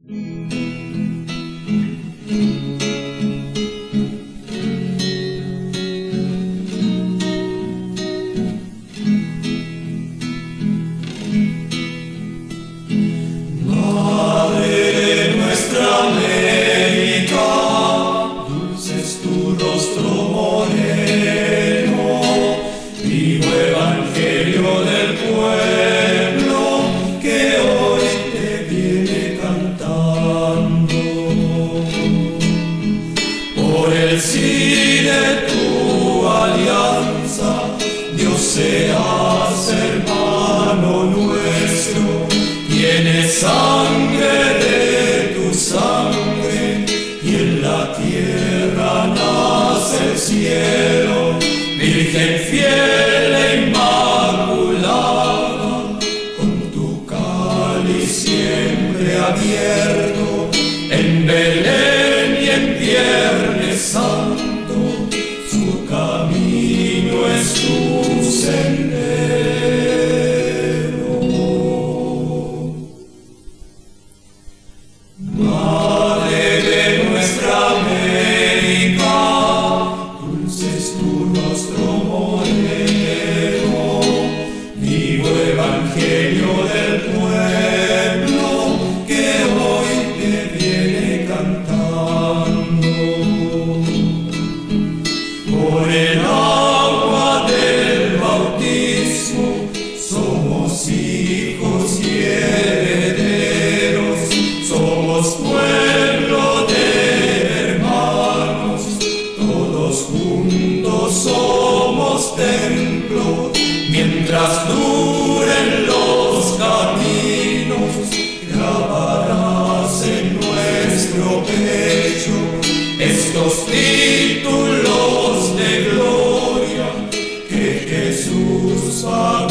Madre nuestra América, dulce es tu rostro moreno, vivo evangelio del pueblo que hoy te viene cantando. Por el sí de tu alianza, Dios seas hermano nuestro. Tienes sangre de tu sangre y en la tierra nace el cielo, Virgen fiel e inmaculada, con tu cáliz siempre abierto, en Belén y en Viernes Santo, su camino es tu sendero. Madre de nuestra América, dulce es tu rostro moreno, vivo evangelio del pueblo que hoy te viene cantando. Por el agua del bautismo somos hijos y herederos, somos pueblo de hermanos, todos juntos somos templo, mientras duren los caminos, grabarás en nuestro pecho estos títulos de gloria que Jesús ha